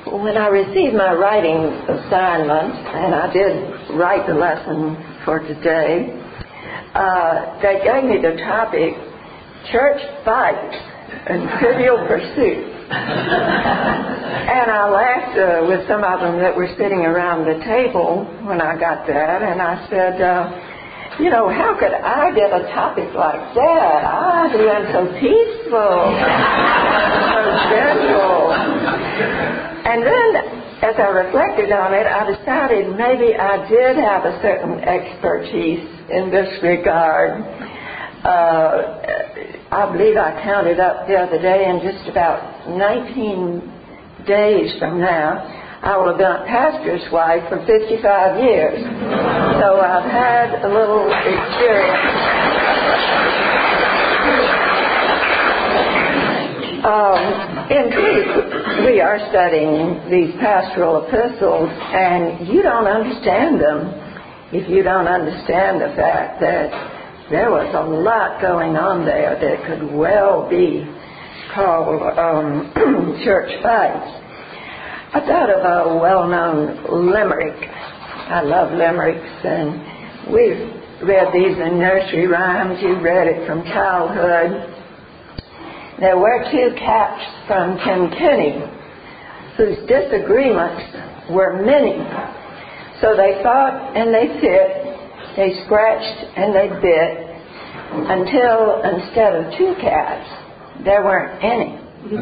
When I received my writing assignment, and I did write the lesson for today, they gave me the topic, Church Fights and Trivial Pursuits. And I laughed with some of them that were sitting around the table when I got that, and I said, how could I get a topic like that? Who am so peaceful, so gentle. And then, as I reflected on it, I decided maybe I did have a certain expertise in this regard. I believe I counted up the other day, and just about 19 days from now, I will have been a pastor's wife for 55 years. So I've had a little experience. In truth, we are studying these pastoral epistles, and you don't understand them if you don't understand the fact that there was a lot going on there that could well be called church fights. I thought of a well-known limerick. I love limericks, and we've read these in nursery rhymes. You've read it from childhood. There were two cats from Kilkenny whose disagreements were many. So they fought and they fit, they scratched and they bit, until instead of two cats, there weren't any.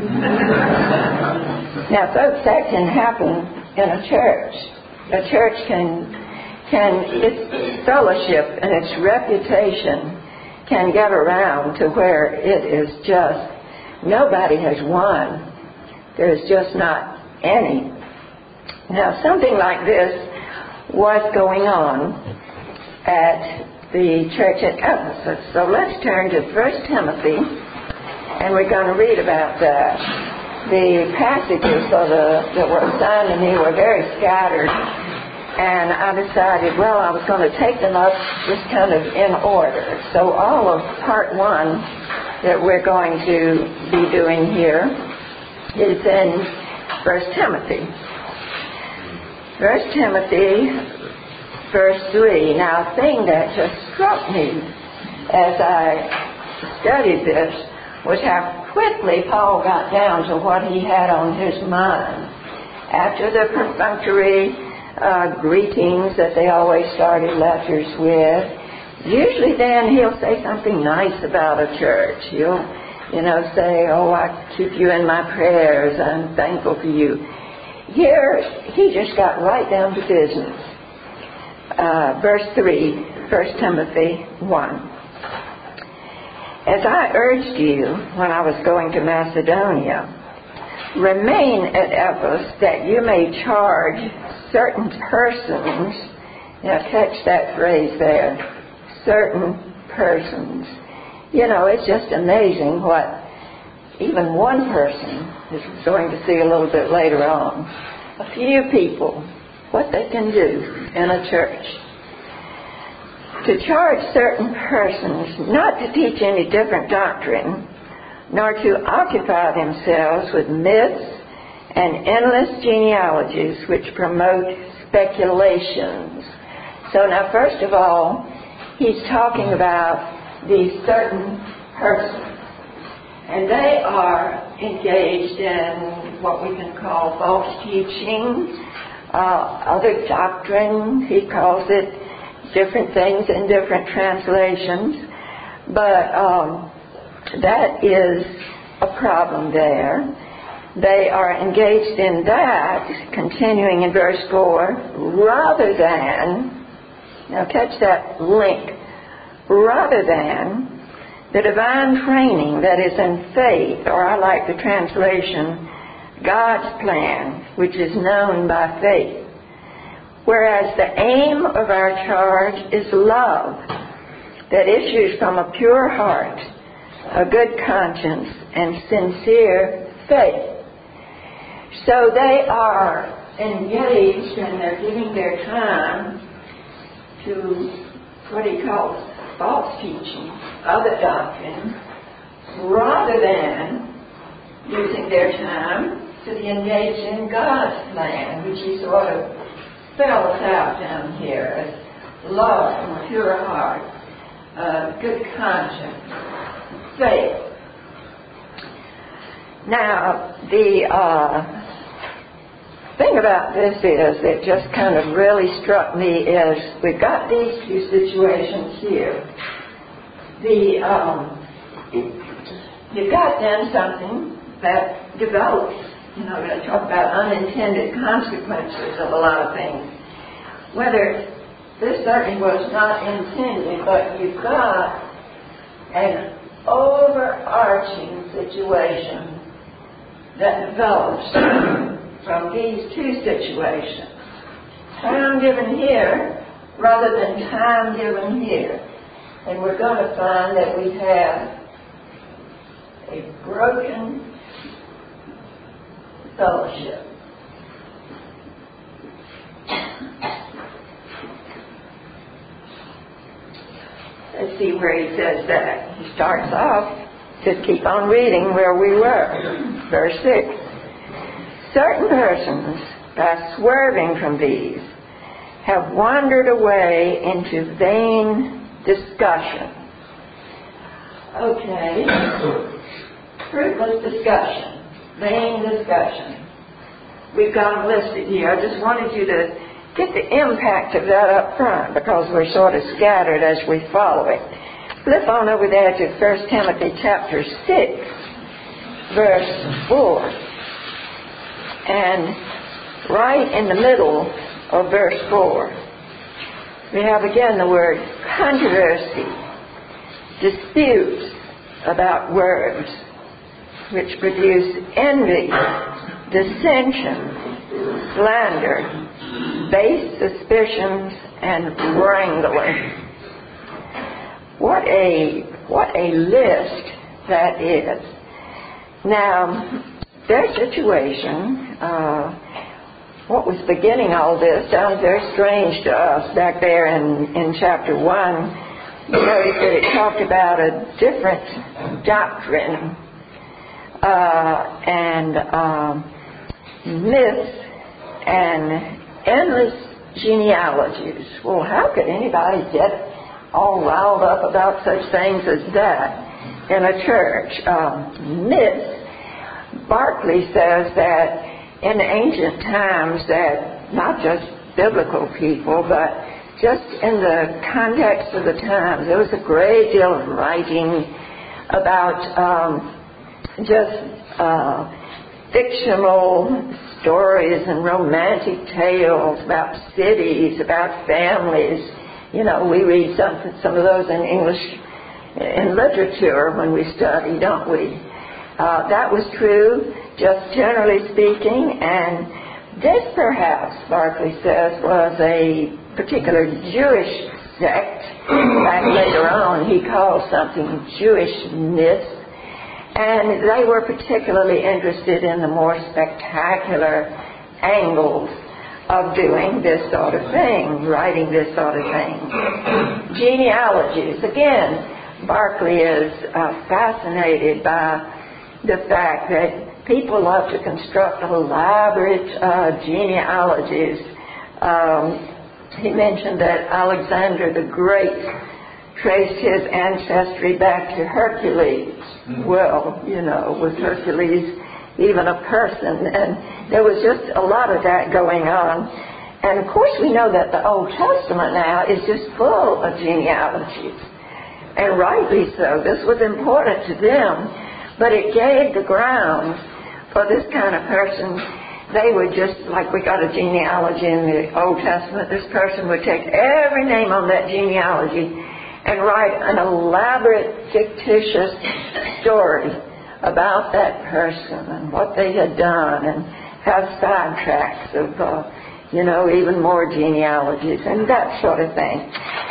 Now, folks, that can happen in a church. A church its fellowship and its reputation can get around to where it is just, nobody has won. There's just not any. Now, something like this was going on at the church at Ephesus. So let's turn to 1 Timothy, and we're going to read about that. The passages that were assigned to me were very scattered, and I decided, I was going to take them up just kind of in order. So all of part 1 that we're going to be doing here is in 1 Timothy. 1 Timothy, verse 3. Now, a thing that just struck me as I studied this was how quickly Paul got down to what he had on his mind. After the perfunctory greetings that they always started letters with, usually then he'll say something nice about a church. He'll, say, I keep you in my prayers. I'm thankful for you. Here, he just got right down to business. Verse 3, 1 Timothy 1. As I urged you when I was going to Macedonia, remain at Ephesus that you may charge certain persons. Now catch that phrase there, certain persons. It's just amazing what even one person is going to see a little bit later on. A few people, what they can do in a church. To charge certain persons not to teach any different doctrine, nor to occupy themselves with myths and endless genealogies which promote speculations. So now, first of all, he's talking about these certain persons. And they are engaged in what we can call false teaching, other doctrine. He calls it different things in different translations. But that is a problem there. They are engaged in that, continuing in verse 4, rather than, now catch that link, rather than the divine training that is in faith, or I like the translation, God's plan, which is known by faith. Whereas the aim of our charge is love that issues from a pure heart, a good conscience, and sincere faith. So they are engaged and they're giving their time to what he calls false teaching, other doctrine, rather than using their time to the engaged in God's plan, which he sort of spells out down here as love and pure heart, good conscience, faith. Now, the thing about this is that just kind of really struck me is we've got these two situations here. You've got then something that develops. You know, they talk about unintended consequences of a lot of things. Whether this certainly was not intended, but you've got an overarching situation that develops from these two situations. Time given here rather than time given here. And we're going to find that we have a broken fellowship. Let's see where he says that. He starts off, just keep on reading where we were. Verse 6. Certain persons, by swerving from these, have wandered away into vain discussion. Okay. Fruitless discussion. Vain discussion. We've got them listed here. I just wanted you to get the impact of that up front because we're sort of scattered as we follow it. Flip on over there to 1 Timothy chapter 6, verse 4. And right in the middle of verse 4, we have again the word controversy, disputes about words, which produce envy, dissension, slander, base suspicions, and wrangling. What a list that is. Now, their situation, what was beginning all this, sounds very strange to us back there in chapter 1. You notice that it talked about a different doctrine and myths and endless genealogies. Well, how could anybody get all riled up about such things as that in a church? Myths. Barclay says that in ancient times that not just biblical people, but just in the context of the times, there was a great deal of writing about fictional stories and romantic tales about cities, about families. You know, we read some of those in English in literature when we study, don't we? That was true, just generally speaking, and this perhaps, Barclay says, was a particular Jewish sect. In fact, later on he calls something Jewish myths, and they were particularly interested in the more spectacular angles of doing this sort of thing, writing this sort of thing. Genealogies, again, Barclay is fascinated by the fact that people love to construct elaborate genealogies. He mentioned that Alexander the Great traced his ancestry back to Hercules. Well, you know, was Hercules even a person? And there was just a lot of that going on. And of course we know that the Old Testament now is just full of genealogies. And rightly so. This was important to them. But it gave the ground for this kind of person. They would just, like we got a genealogy in the Old Testament, this person would take every name on that genealogy and write an elaborate, fictitious story about that person and what they had done, and have sidetracks of, even more genealogies and that sort of thing.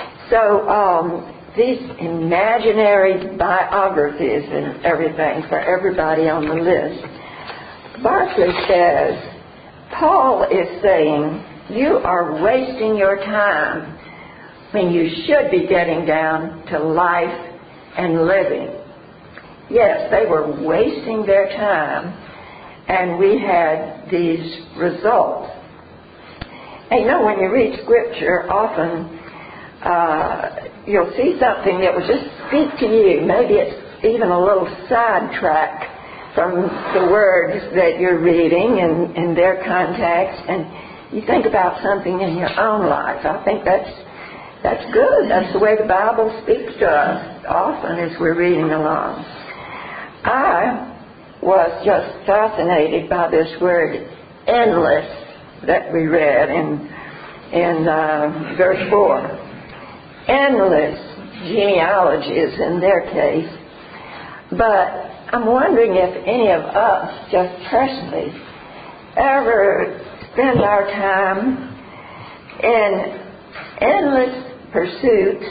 So, these imaginary biographies and everything for everybody on the list. Barclay says, Paul is saying, you are wasting your time when you should be getting down to life and living. Yes, they were wasting their time and we had these results. And you know, when you read Scripture, often you'll see something that will just speak to you. Maybe it's even a little sidetrack from the words that you're reading and their context, and you think about something in your own life. I think that's good. That's the way the Bible speaks to us often as we're reading along. I was just fascinated by this word endless that we read in verse 4. Endless genealogies in their case. But I'm wondering if any of us, just personally, ever spend our time in endless pursuits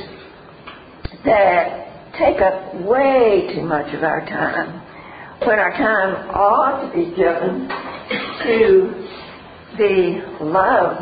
that take up way too much of our time, when our time ought to be given to the love,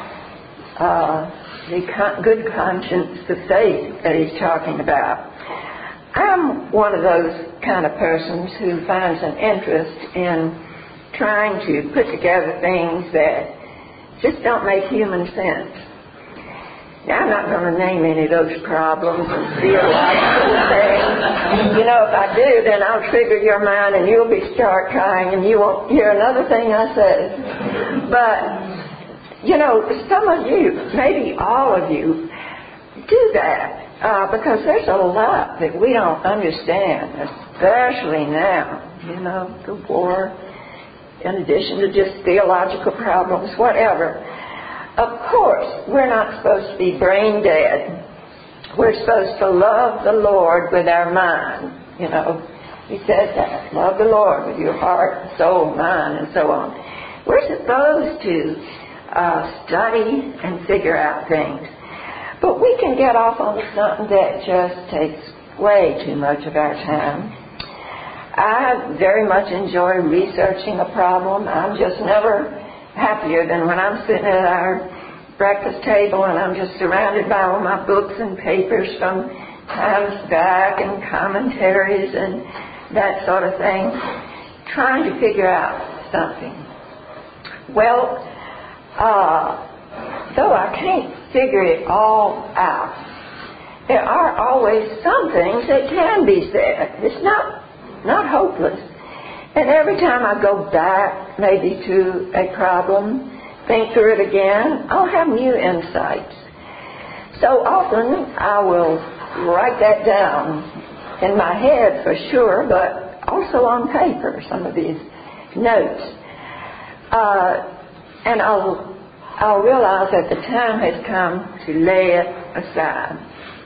the good conscience, the faith that he's talking about. I'm one of those kind of persons who finds an interest in trying to put together things that just don't make human sense. Now, I'm not going to name any of those problems and theological things. You know, if I do, then I'll trigger your mind and you'll start crying and you won't hear another thing I say. But, you know, some of you, maybe all of you, do that. Because there's a lot that we don't understand, especially now, you know, the war, in addition to just theological problems, whatever. Of course, we're not supposed to be brain dead. We're supposed to love the Lord with our mind. You know, he says that. Love the Lord with your heart, soul, mind, and so on. We're supposed to study and figure out things. But we can get off on something that just takes way too much of our time. I very much enjoy researching a problem. I'm just never happier than when I'm sitting at our breakfast table and I'm just surrounded by all my books and papers from times back and commentaries and that sort of thing, trying to figure out something. Well, though I can't figure it all out, there are always some things that can be said. It's not hopeless. And every time I go back maybe to a problem, think through it again, I'll have new insights. So often I will write that down in my head for sure, but also on paper, some of these notes. And I'll realize that the time has come to lay it aside.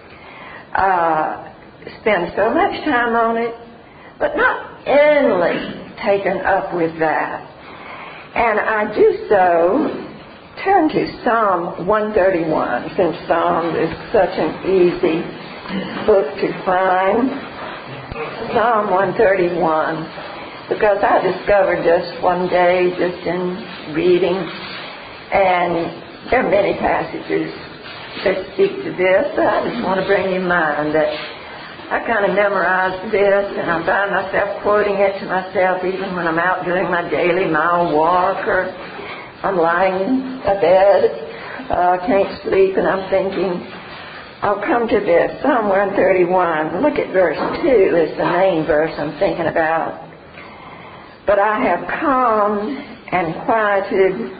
Spend so much time on it, but not endlessly taken up with that. And I do so, turn to Psalm 131, since Psalms is such an easy book to find. Psalm 131, because I discovered just one day, just in reading, and there are many passages that speak to this, but I just want to bring in mind that I kind of memorized this, and I find myself quoting it to myself even when I'm out doing my daily mile walk, or I'm lying in a bed, can't sleep, and I'm thinking, I'll come to this. Psalm 131, look at verse 2 is the main verse I'm thinking about. But I have calmed and quieted,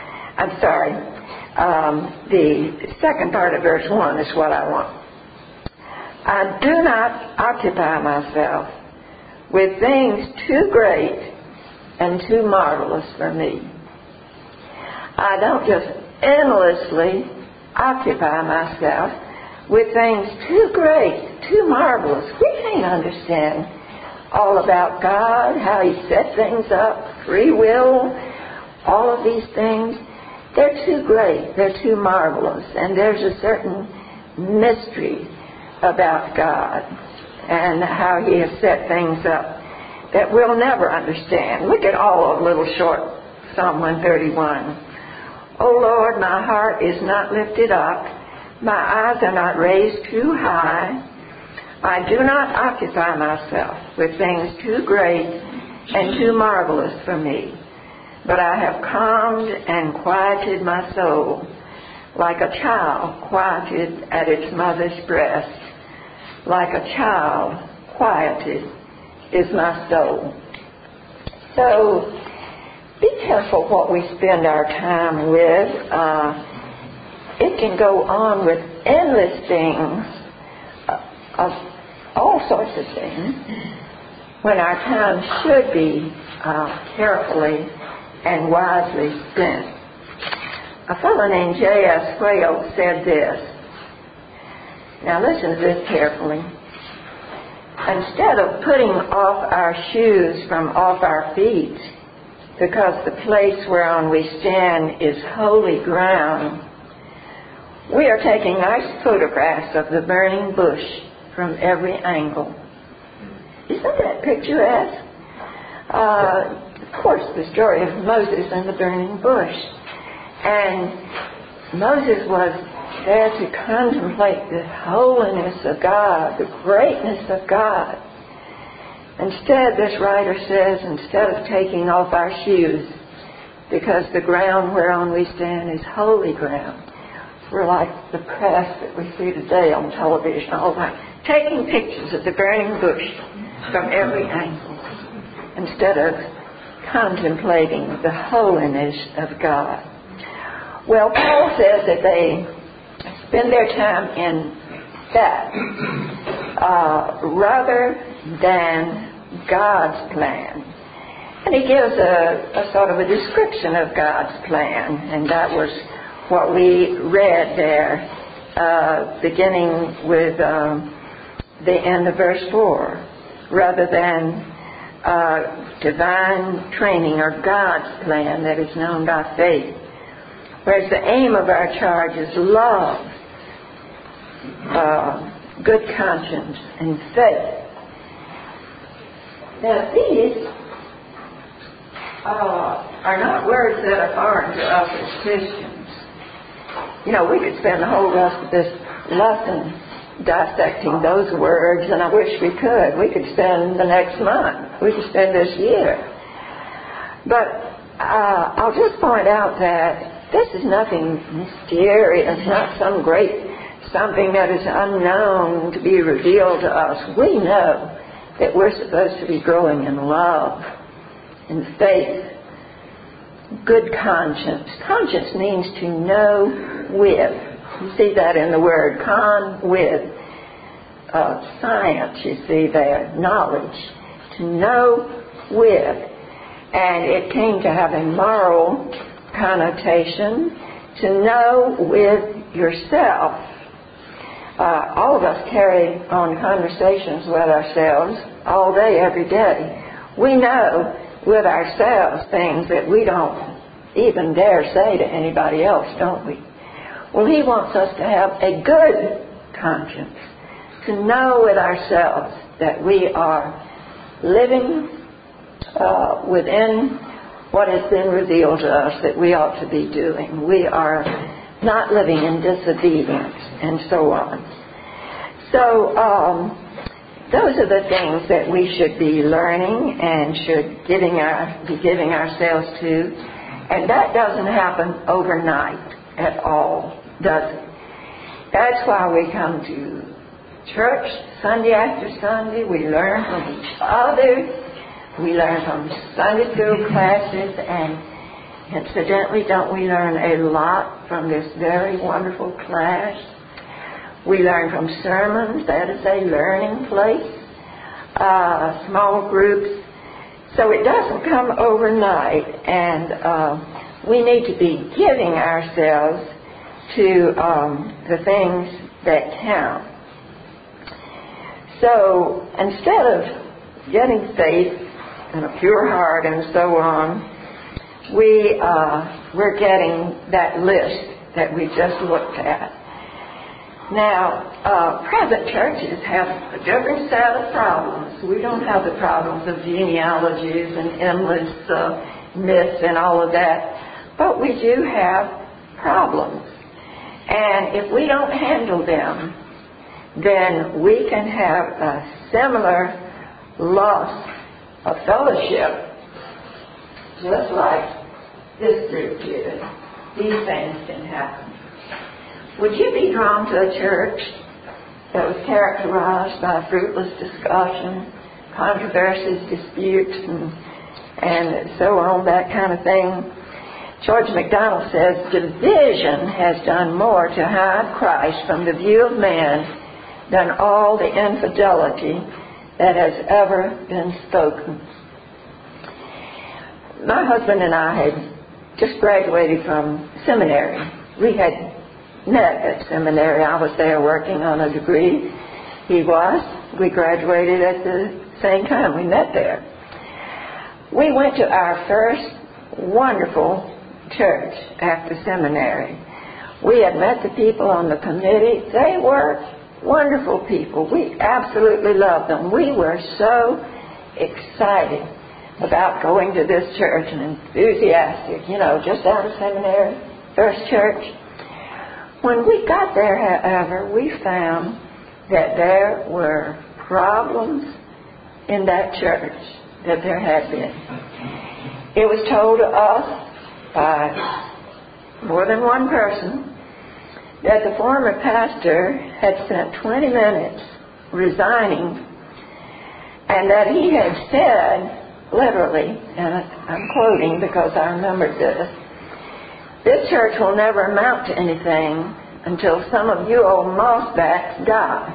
the second part of verse 1 is what I want. I do not occupy myself with things too great and too marvelous for me. I don't just endlessly occupy myself with things too great, too marvelous. We can't understand all about God, how He set things up, free will, all of these things. They're too great, they're too marvelous, and there's a certain mystery about God and how He has set things up that we'll never understand. Look at all of little short Psalm 131. O Lord, my heart is not lifted up, my eyes are not raised too high. I do not occupy myself with things too great and too marvelous for me. But I have calmed and quieted my soul, like a child quieted at its mother's breast. Like a child quieted is my soul. So be careful what we spend our time with. It can go on with endless things, of all sorts of things, when our time should be carefully and wisely spent. A fellow named J.S. Whale said this. Now listen to this carefully. Instead of putting off our shoes from off our feet, because the place whereon we stand is holy ground, we are taking nice photographs of the burning bush from every angle. Isn't that picturesque? Of course, the story of Moses and the burning bush. And Moses was there to contemplate the holiness of God, the greatness of God. Instead, this writer says, instead of taking off our shoes, because the ground whereon we stand is holy ground, we're like the press that we see today on television all the time, taking pictures of the burning bush from every angle, instead of contemplating the holiness of God. Well, Paul says that they spend their time in that rather than God's plan. And he gives a sort of a description of God's plan, and that was what we read there, beginning with the end of verse 4, rather than divine training or God's plan that is known by faith. Whereas the aim of our charge is love, good conscience, and faith. Now these are not words that are foreign to us as Christians. You know, we could spend the whole rest of this lesson dissecting those words, and I wish we could. We could spend the next month. We could spend this year. But I'll just point out that this is nothing mysterious, not some great something that is unknown to be revealed to us. We know that we're supposed to be growing in love, in faith, good conscience. Conscience means to know with. You see that in the word with. Science, you see there, knowledge. To know with. And it came to have a moral connotation, to know with yourself. All of us carry on conversations with ourselves all day, every day. We know with ourselves things that we don't even dare say to anybody else, don't we? Well, he wants us to have a good conscience, to know with ourselves that we are living within what has been revealed to us that we ought to be doing. We are not living in disobedience, and so on. So those are the things that we should be learning and should be giving ourselves to. And that doesn't happen overnight at all, does it? That's why we come to church Sunday after Sunday. We learn from each other. We learn from Sunday school classes, and incidentally, don't we learn a lot from this very wonderful class? We learn from sermons. That is a learning place. Small groups. So it doesn't come overnight, and we need to be giving ourselves to the things that count. So instead of getting faith and a pure heart and so on, we're getting that list that we just looked at. Now, present churches have a different set of problems. We don't have the problems of genealogies and endless myths and all of that, but we do have problems. And if we don't handle them, then we can have a similar loss a fellowship, just like this group did, these things can happen. Would you be drawn to a church that was characterized by fruitless discussion, controversies, disputes, and so on, that kind of thing? George MacDonald says, division has done more to hide Christ from the view of man than all the infidelity that has ever been spoken. My husband and I had just graduated from seminary. We had met at seminary. I was there working on a degree. He was. We graduated at the same time. We met there. We went to our first wonderful church after seminary. We had met the people on the committee. They were wonderful people. We absolutely loved them. We were so excited about going to this church and enthusiastic, just out of seminary, first church. When we got there, however, we found that there were problems in that church, that there had been. It was told to us by more than one person that the former pastor had spent 20 minutes resigning, and that he had said, literally, and I'm quoting because I remembered this church will never amount to anything until some of you old mossbacks die.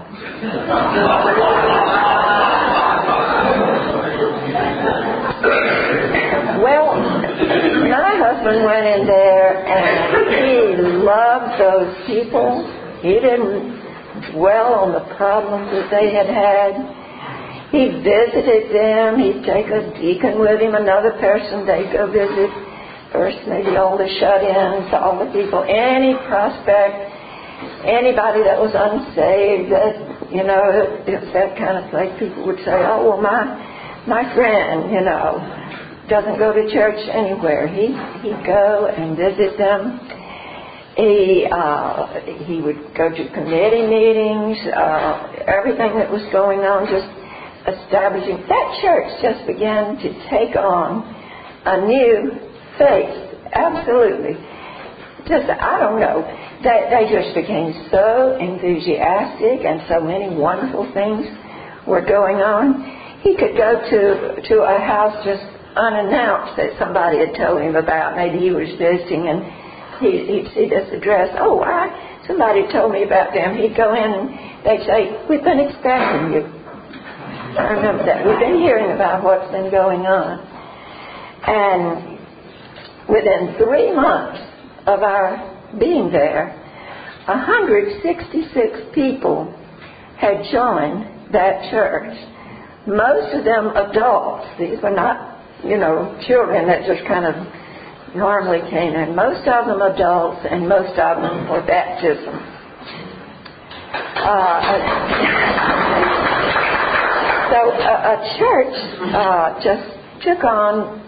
Well, my husband went in there and he loved those people. He didn't dwell on the problems that they had had. He visited them. He'd take a deacon with him, another person. They'd go visit. First, maybe all the shut-ins, all the people, any prospect, anybody that was unsaved, that, it was that kind of place. People would say, oh, well, my friend, doesn't go to church anywhere. He'd go and visit them. He would go to committee meetings, everything that was going on, just establishing. That church just began to take on a new face. Absolutely. I don't know. They just became so enthusiastic, and so many wonderful things were going on. He could go to a house just unannounced that somebody had told him about. Maybe he was visiting and he'd see this address. Oh, somebody told me about them. He'd go in and they'd say, we've been expecting you. I remember that. We've been hearing about what's been going on. And within 3 months of our being there, 166 people had joined that church. Most of them adults. These were not, children that just kind of normally came in. Most of them adults, and most of them for baptism. So a church just took on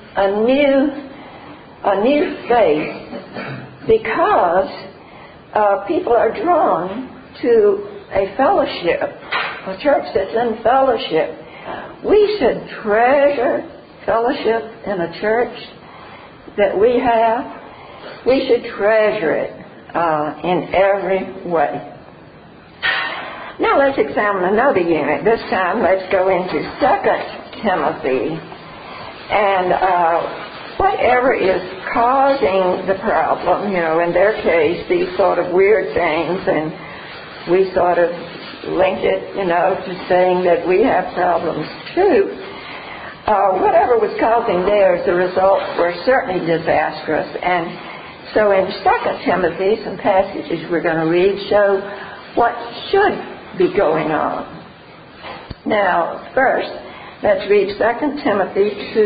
a new faith because people are drawn to a fellowship, a church that's in fellowship. We should treasure fellowship in a church that we have. We should treasure it in every way. Now let's examine another unit. This time let's go into 2 Timothy. And whatever is causing the problem, in their case, these sort of weird things, and we sort of link it, to saying that we have problems too. Whatever was causing theirs, the results were certainly disastrous. And so in 2 Timothy, some passages we're going to read show what should be going on. Now, first, let's read 2 Timothy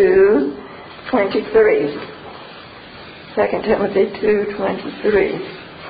2:23. 2 Timothy 2:23.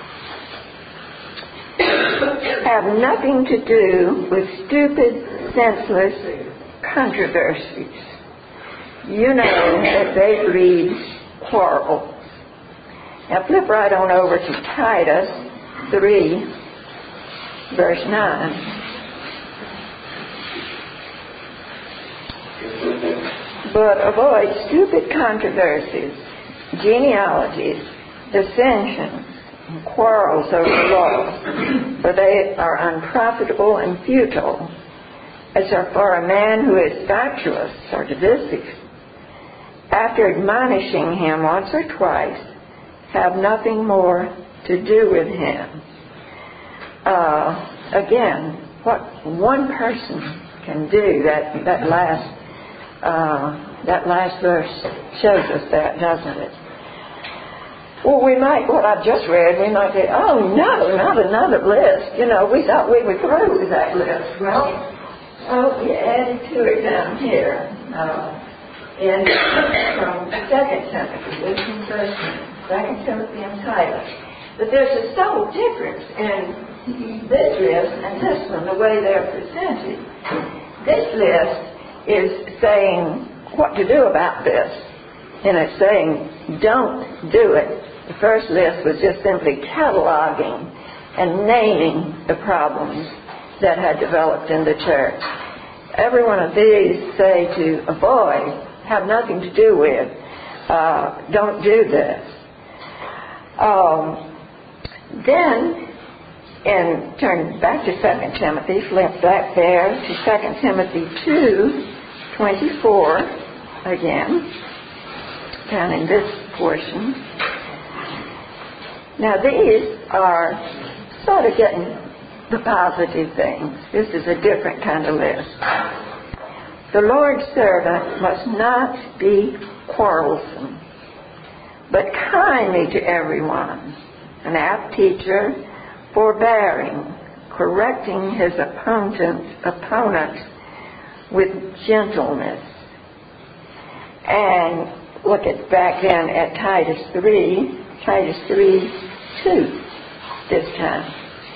Have nothing to do with stupid, senseless controversies. You know that they breed quarrel. Now flip right on over to Titus 3, verse 9. but avoid stupid controversies, genealogies, dissensions, and quarrels over laws, for they are unprofitable and futile, as are for a man who is fatuous or divisive. After admonishing him once or twice, have nothing more to do with him. Again, what one person can do, that last verse shows us that, doesn't it? Well, what I've just read, we might say, oh no, not another list. We thought we were through with that list. Well, we added to it down here. From 2 Timothy, this from 1 Timothy and Titus. But there's a subtle difference in this list and this one, the way they're presented. This list is saying what to do about this, and it's saying don't do it. The first list was just simply cataloging and naming the problems that had developed in the church. Every one of these say to avoid, have nothing to do with, don't do this. Then, turn back to 2 Timothy, flip back there to 2 Timothy 2:24 again, down in this portion. Now these are sort of getting the positive things. This is a different kind of list. The Lord's servant must not be quarrelsome, but kindly to everyone, an apt teacher, forbearing, correcting his opponent with gentleness. And look back then at Titus 3:2 this time.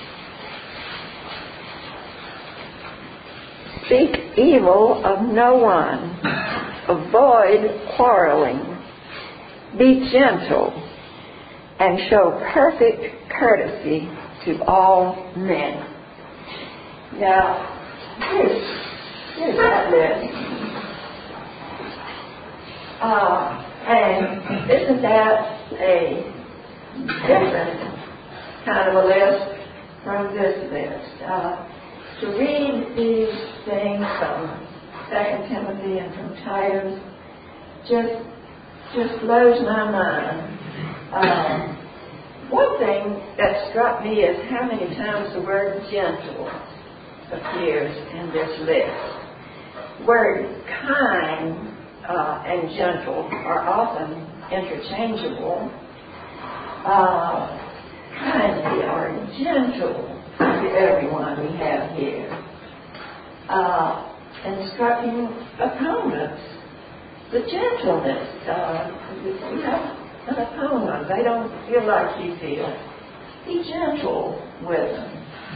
Speak evil of no one. Avoid quarreling. Be gentle and show perfect courtesy to all men. Now, here's that list. And isn't that a different kind of a list from this list? To read these things from 2 Timothy and from Titus just blows my mind. One thing that struck me is how many times the word gentle appears in this list. Word kind and gentle are often interchangeable. Kindly or gentle to everyone we have here. Instructing opponents, the gentleness. You have an opponent, they don't feel like you feel. Be gentle with them.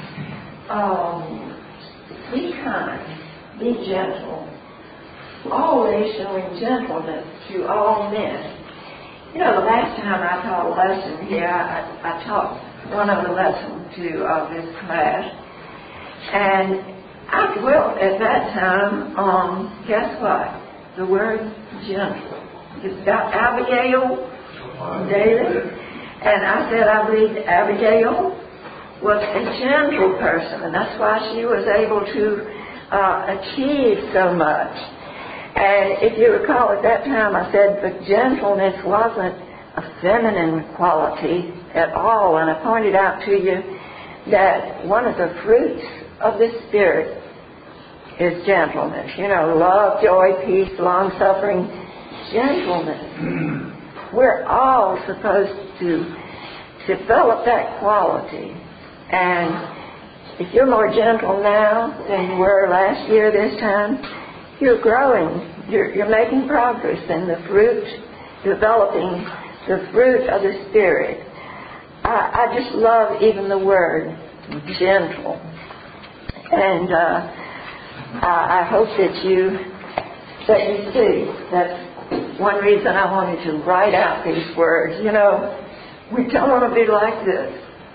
Be kind, be gentle. Always showing gentleness to all men. The last time I taught a lesson here, I taught one other lesson to this class, and I dwelt at that time on, guess what? The word gentle. It's about Abigail David, and I said I believe Abigail was a gentle person, and that's why she was able to achieve so much. And if you recall at that time, I said the gentleness wasn't a feminine quality at all. And I pointed out to you that one of the fruits of the Spirit is gentleness. Love, joy, peace, long-suffering, gentleness. We're all supposed to develop that quality. And if you're more gentle now than you were last year this time, you're growing. You're making progress in the fruit, developing the fruit of the Spirit. I just love even the word gentle. And I hope that you see. That's one reason I wanted to write out these words. We don't want to be like this.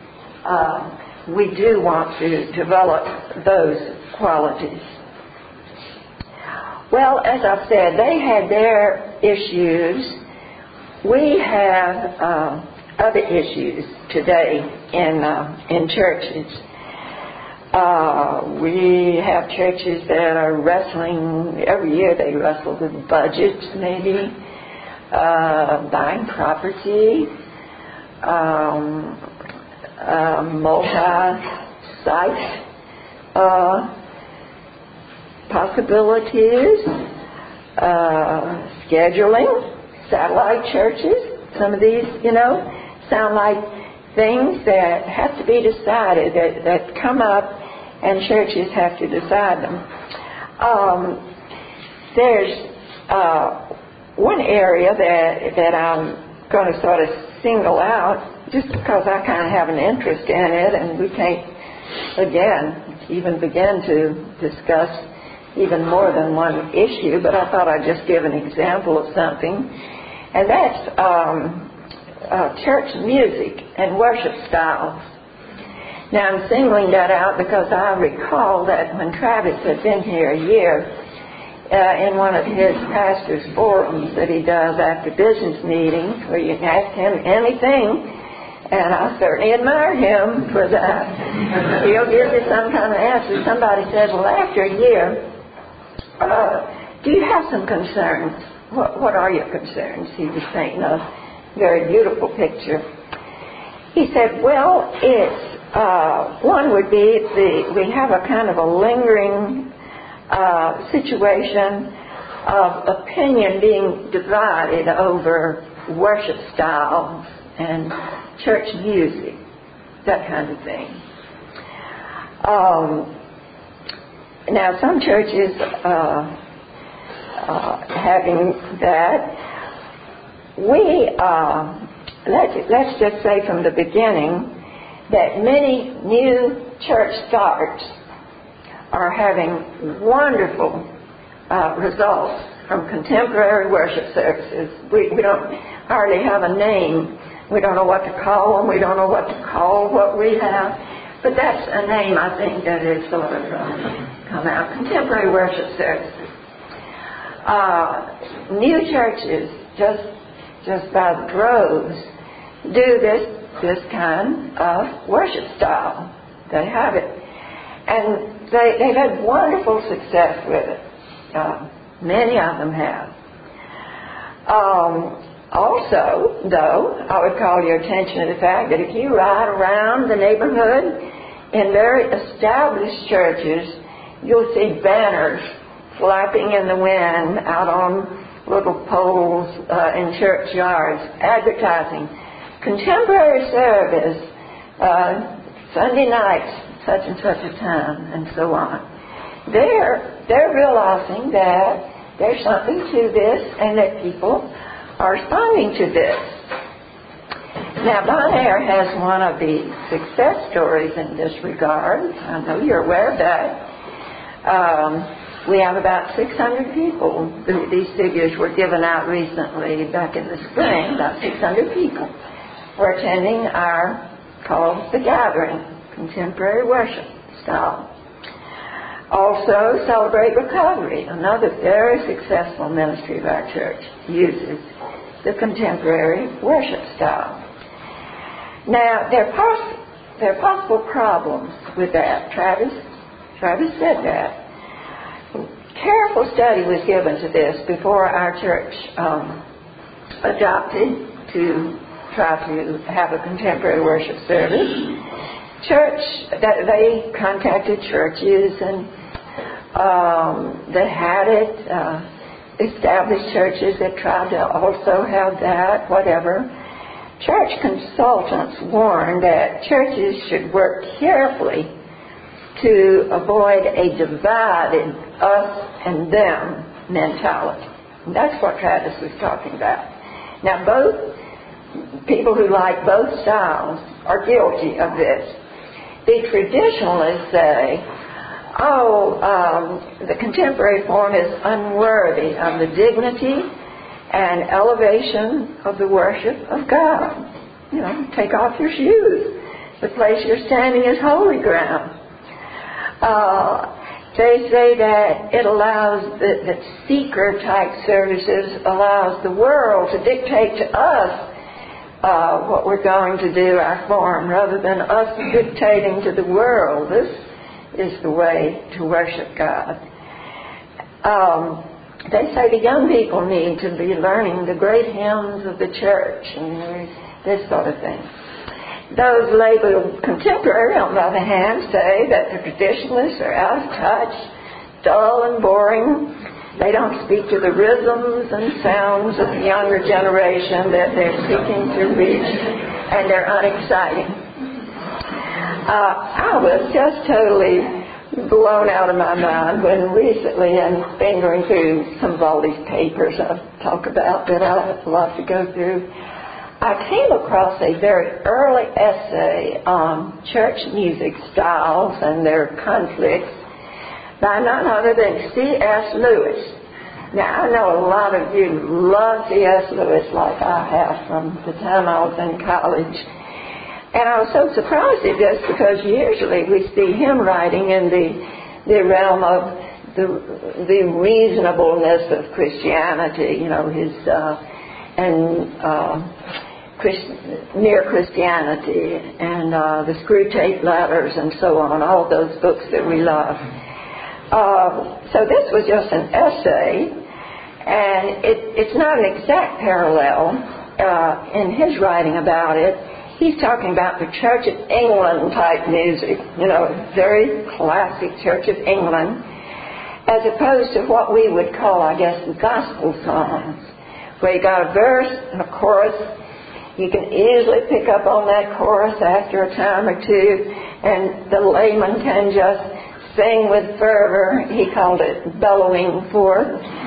We do want to develop those qualities. Well, as I said, they had their issues. We have other issues today in churches. We have churches that are wrestling, every year they wrestle with budgets, maybe, buying property, multi-site possibilities, scheduling, satellite churches. Some of these, sound like things that have to be decided, that come up, and churches have to decide them. There's one area that I'm going to sort of single out, just because I kind of have an interest in it, and we can't, again, even begin to discuss even more than one issue, but I thought I'd just give an example of something, and that's church music and worship styles. Now, I'm singling that out because I recall that when Travis had been here a year, in one of his pastors' forums that he does after business meetings, where you can ask him anything, and I certainly admire him for that. He'll give you some kind of answer. Somebody said, well, after a year, do you have some concerns? What are your concerns? He was painting a very beautiful picture. He said, well, one would be we have a kind of a lingering situation of opinion being divided over worship styles and church music, that kind of thing. Now, some churches having that, let's just say from the beginning that many new church starts are having wonderful results from contemporary worship services. We don't hardly have a name. We don't know what to call them. We don't know what to call what we have. But that's a name, I think, that is sort of come out. Contemporary worship services. New churches, just by the droves, do this kind of worship style. They have it. And they've had wonderful success with it. Many of them have. Also, though, I would call your attention to the fact that if you ride around the neighborhood in very established churches, you'll see banners flapping in the wind out on little poles in churchyards advertising contemporary service, Sunday nights, such and such a time, and so on. They're realizing that there's something to this and that people are responding to this. Now, Bonaire has one of the success stories in this regard. I know you're aware of that. We have about 600 people. These figures were given out recently, back in the spring. About 600 people were attending our, called The Gathering, contemporary worship style. Also, Celebrate Recovery, another very successful ministry of our church, uses the contemporary worship style. Now, there are possible problems with that. Travis said that. Careful study was given to this before our church adopted to try to have a contemporary worship service. They contacted churches and they had it, established churches that tried to also have that, whatever. Church consultants warned that churches should work carefully to avoid a divided us and them mentality. And that's what Travis was talking about. Now, both people who like both styles are guilty of this. The traditionalists say, the contemporary form is unworthy of the dignity and elevation of the worship of God. Take off your shoes. The place you're standing is holy ground. They say that it allows, that seeker-type services allows the world to dictate to us what we're going to do, our form, rather than us dictating to the world. This is the way to worship God. They say the young people need to be learning the great hymns of the church and this sort of thing. Those labeled contemporary, on the other hand, say that the traditionalists are out of touch, dull and boring. They don't speak to the rhythms and sounds of the younger generation that they're seeking to reach, and they're unexciting. I was just totally blown out of my mind when recently, and fingering through some of all these papers I'll talk about that I love to go through, I came across a very early essay on church music styles and their conflicts by none other than C.S. Lewis. Now, I know a lot of you love C.S. Lewis like I have from the time I was in college. And I was so surprised at this because usually we see him writing in the realm of the reasonableness of Christianity, his Mere Christianity and the Screwtape Letters and so on, all those books that we love. So this was just an essay, and it's not an exact parallel in his writing about it. He's talking about the Church of England type music, very classic Church of England, as opposed to what we would call, I guess, gospel songs, where you got a verse and a chorus. You can easily pick up on that chorus after a time or two, and the layman can just sing with fervor. He called it bellowing forth.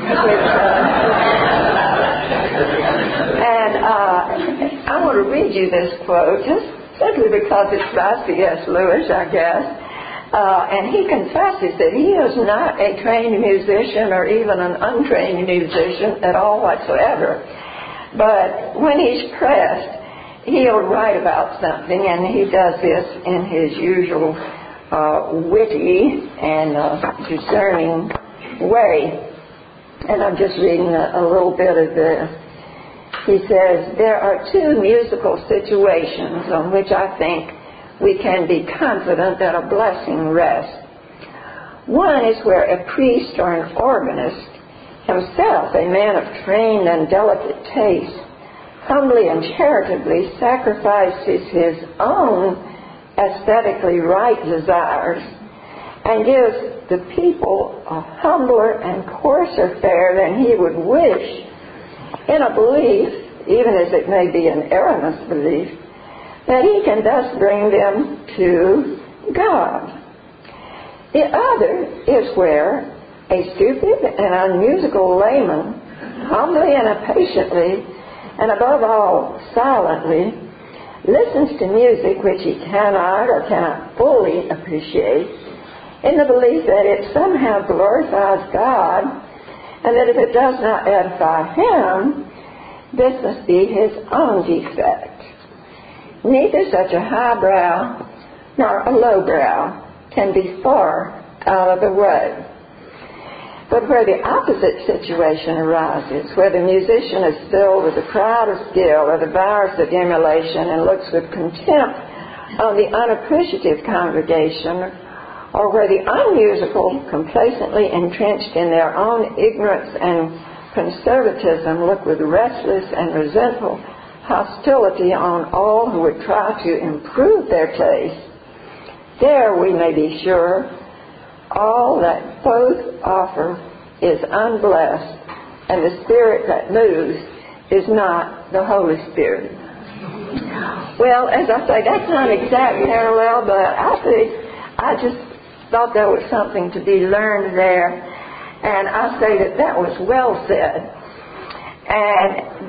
And I want to read you this quote, just simply because it's by C.S. Lewis, I guess. And he confesses that he is not a trained musician or even an untrained musician at all whatsoever. But when he's pressed, he'll write about something, and he does this in his usual witty and discerning way. And I'm just reading a little bit of this. He says, there are two musical situations on which I think we can be confident that a blessing rests. One is where a priest or an organist, himself a man of trained and delicate taste, humbly and charitably sacrifices his own aesthetically right desires and gives the people a humbler and coarser fare than he would wish, in a belief, even as it may be an erroneous belief, that he can thus bring them to God. The other is where a stupid and unmusical layman, humbly and patiently, and above all, silently, listens to music which he cannot or cannot fully appreciate, in the belief that it somehow glorifies God, and that if it does not edify him, this must be his own defect. Neither such a highbrow nor a lowbrow can be far out of the way. But where the opposite situation arises, where the musician is filled with the pride of skill or desires of emulation and looks with contempt on the unappreciative congregation, or where the unmusical, complacently entrenched in their own ignorance and conservatism, look with restless and resentful hostility on all who would try to improve their taste, there we may be sure all that both offer is unblessed, and the Spirit that moves is not the Holy Spirit. Well, as I say, that's not an exact parallel, but I just thought there was something to be learned there, and I say that was well said, and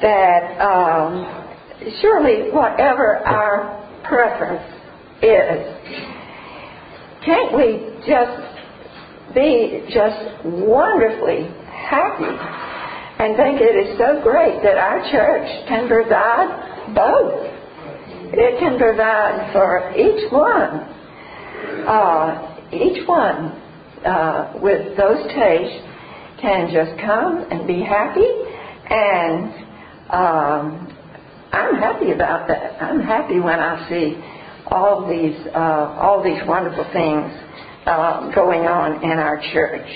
that surely whatever our preference is, can't we just be just wonderfully happy and think it is so great that our church can provide both. It can provide for each one with those tastes can just come and be happy, and I'm happy about that. I'm happy when I see all these wonderful things going on in our church.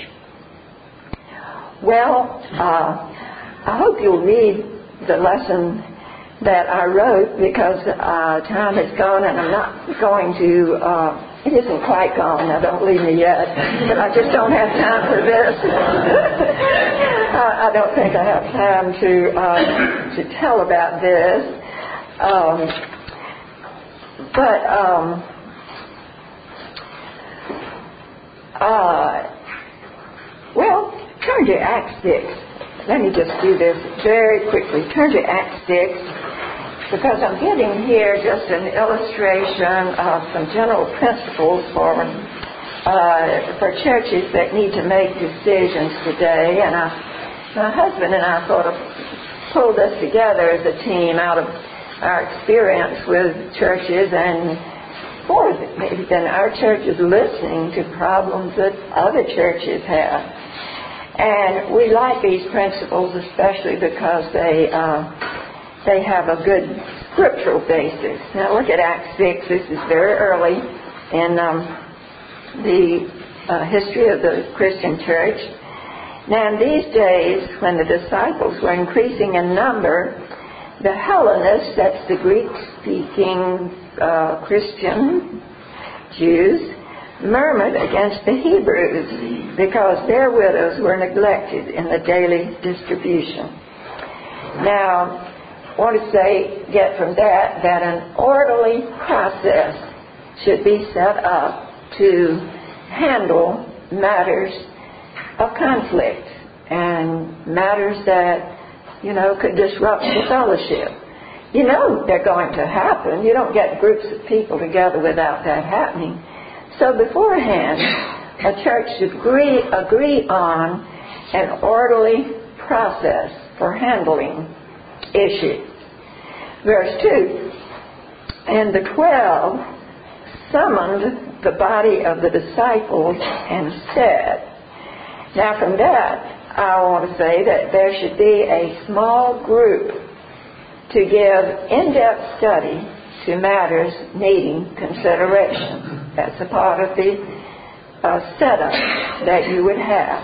Well, I hope you'll read the lesson that I wrote, because time has gone and I'm not going to, it isn't quite gone, now don't leave me yet, but I just don't have time for this. I don't think I have time to tell about this. Well, turn to Acts 6. Let me just do this very quickly. Turn to Acts 6, because I'm getting here just an illustration of some general principles for churches that need to make decisions today. And my husband and I sort of pulled this together as a team out of our experience with churches, and more than our church is listening to problems that other churches have. And we like these principles, especially because they have a good scriptural basis. Now look at Acts 6. This is very early in the history of the Christian church. Now in these days, when the disciples were increasing in number, the Hellenists, that's the Greek-speaking Christian Jews, murmured against the Hebrews because their widows were neglected in the daily distribution. Now, I want to get from that an orderly process should be set up to handle matters of conflict and matters that, could disrupt the fellowship. They're going to happen. You don't get groups of people together without that happening. So beforehand, a church should agree on an orderly process for handling issues. Verse 2, and the 12 summoned the body of the disciples and said. Now from that, I want to say that there should be a small group to give in-depth study to matters needing consideration. That's a part of the setup that you would have.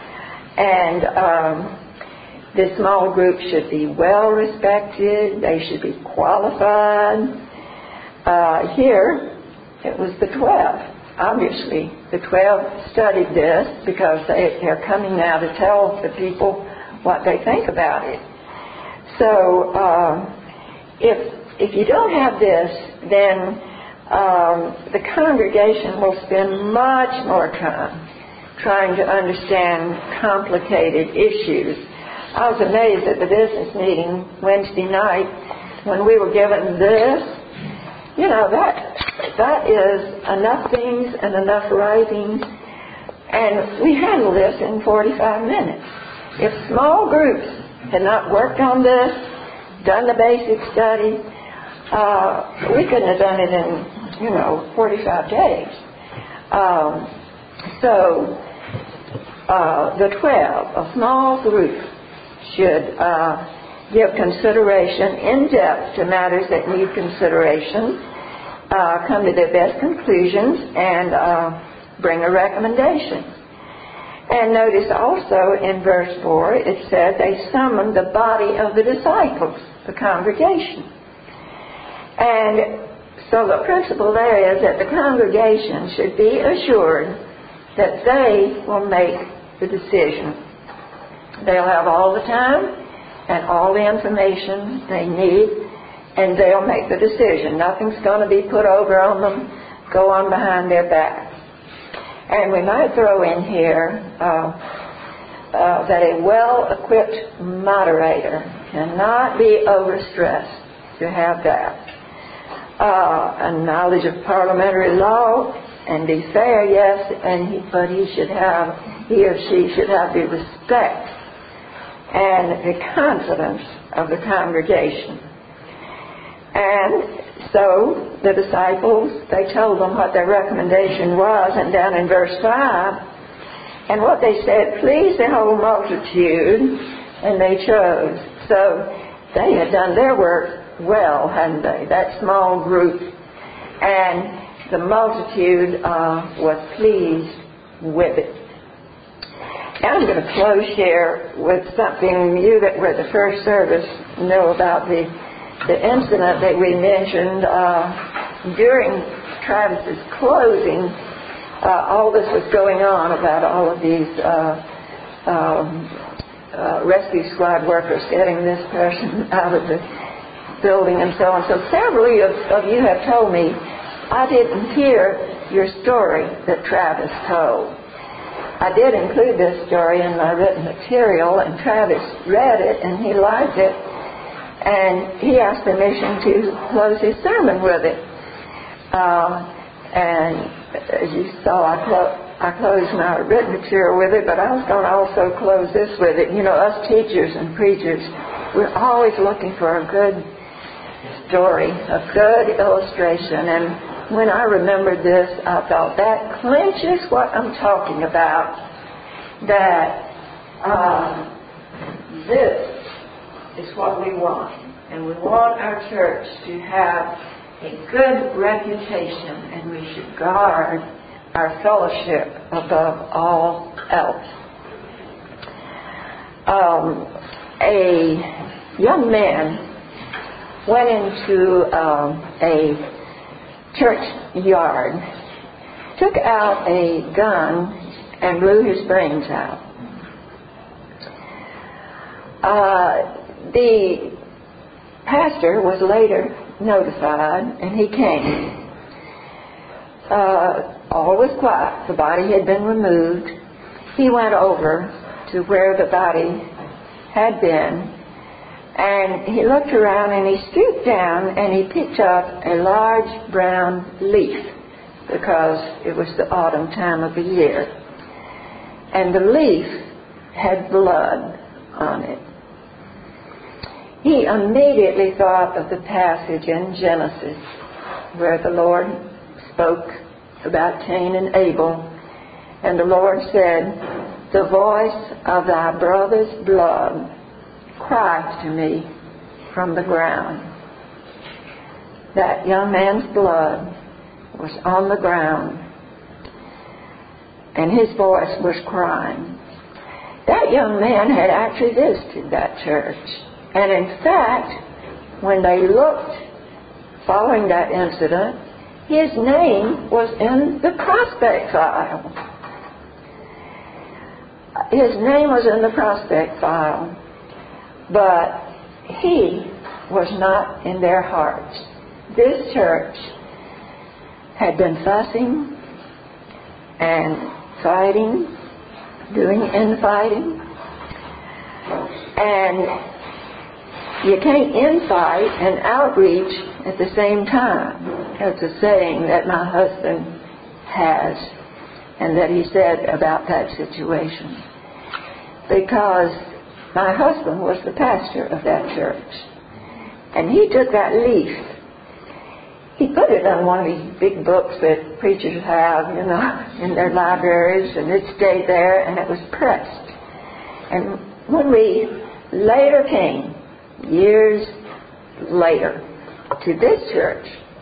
And this small group should be well respected. They should be qualified. Here, it was the 12. Obviously, the 12 studied this because they're coming now to tell the people what they think about it. So if you don't have this, then the congregation will spend much more time trying to understand complicated issues. I was amazed at the business meeting Wednesday night when we were given this. That is enough things and enough writing, and we handle this in 45 minutes. If small groups had not worked on this, done the basic study, we couldn't have done it in 45 days. So the 12, a small group, should give consideration in depth to matters that need consideration, come to their best conclusions, and bring a recommendation. And notice also in verse 4, it said they summoned the body of the disciples, the congregation. And so the principle there is that the congregation should be assured that they will make the decision. They'll have all the time and all the information they need, and they'll make the decision. Nothing's going to be put over on them, go on behind their back. And we might throw in here that a well-equipped moderator cannot be overstressed to have that. A knowledge of parliamentary law and be fair, yes, but he or she should have the respect and the confidence of the congregation. And so the disciples, they told them what their recommendation was, and down in verse 5, And what they said pleased the whole multitude, and they chose. So they had done their work well, hadn't they? That small group. And the multitude was pleased with it. Now I'm going to close here with something you that were the first service know about the incident that we mentioned during Travis's closing. All this was going on about all of these rescue squad workers getting this person out of the building and so on. So several of you have told me I didn't hear your story that Travis told. I did include this story in my written material, and Travis read it and he liked it, and he asked permission to close his sermon with it. And as you saw, I closed my written material with it, but I was going to also close this with it. You know, us teachers and preachers, we're always looking for a good story, a good illustration. And when I remembered this, I thought that clinches what I'm talking about, that this is what we want. And we want our church to have a good reputation, and we should guard our fellowship above all else. A young man went into a church yard, took out a gun, and blew his brains out. The pastor was later notified, and he came. All was quiet. The body had been removed. He went over to where the body had been, and he looked around, and he stooped down, and he picked up a large brown leaf, because it was the autumn time of the year. And the leaf had blood on it. He immediately thought of the passage in Genesis where the Lord spoke about Cain and Abel, and the Lord said, "The voice of thy brother's blood cries to me from the ground." That young man's blood was on the ground, and his voice was crying. That young man had actually visited that church. And in fact, when they looked following that incident, his name was in the prospect file. His name was in the prospect file, but he was not in their hearts. This church had been fussing and fighting, doing infighting, and you can't infight and outreach at the same time. That's a saying that my husband has, and that he said about that situation. Because my husband was the pastor of that church, and he took that leaf. He put it on one of these big books that preachers have, you know, in their libraries, and it stayed there, and it was pressed. And when we later came, years later, to this church,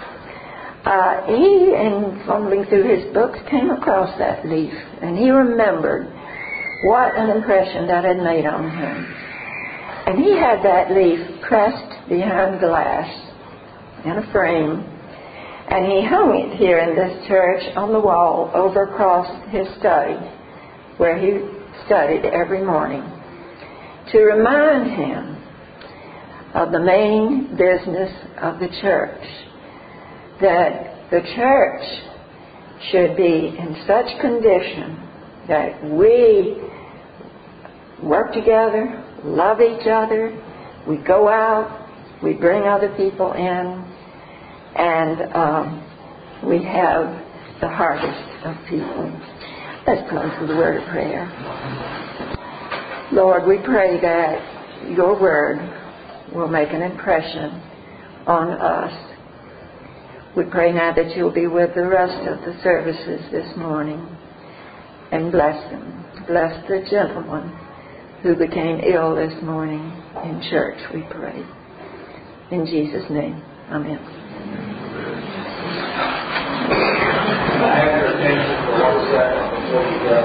he, in fumbling through his books, came across that leaf, and he remembered what an impression that had made on him. And he had that leaf pressed behind glass in a frame, and he hung it here in this church on the wall over across his study, where he studied every morning, to remind him of the main business of the church, that the church should be in such condition that we work together, love each other, we go out, we bring other people in, and we have the harvest of people. Let's close with a word of prayer. Lord, we pray that your word will make an impression on us. We pray now that you'll be with the rest of the services this morning. and bless them. Bless the gentleman who became ill this morning in church, we pray. In Jesus' name, amen. I have your attention for 1 second before you go.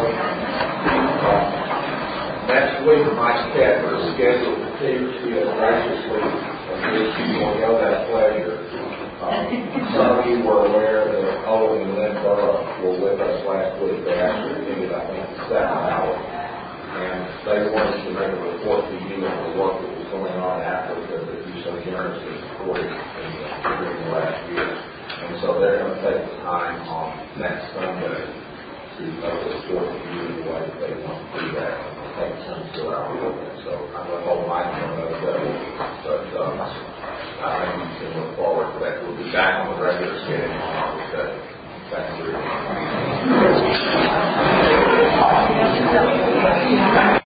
Next week, Mike Kepler is scheduled to teach. He has graciously agreed to forego that pleasure. Some of you were aware that Owen and Lynn Burrow were with us last week. They actually attended, I think, the 2nd hour. And they wanted to make a report to you on the work that was going on in Africa that you so generously supported during the last year. And so they're going to take the time on next Sunday to report to you in the way that they want to do that. Take some to our work. So I'm going to hold Mike on those levels. But I think you can look forward to that. We'll be back on the regular schedule on August 7th. Thank you very much.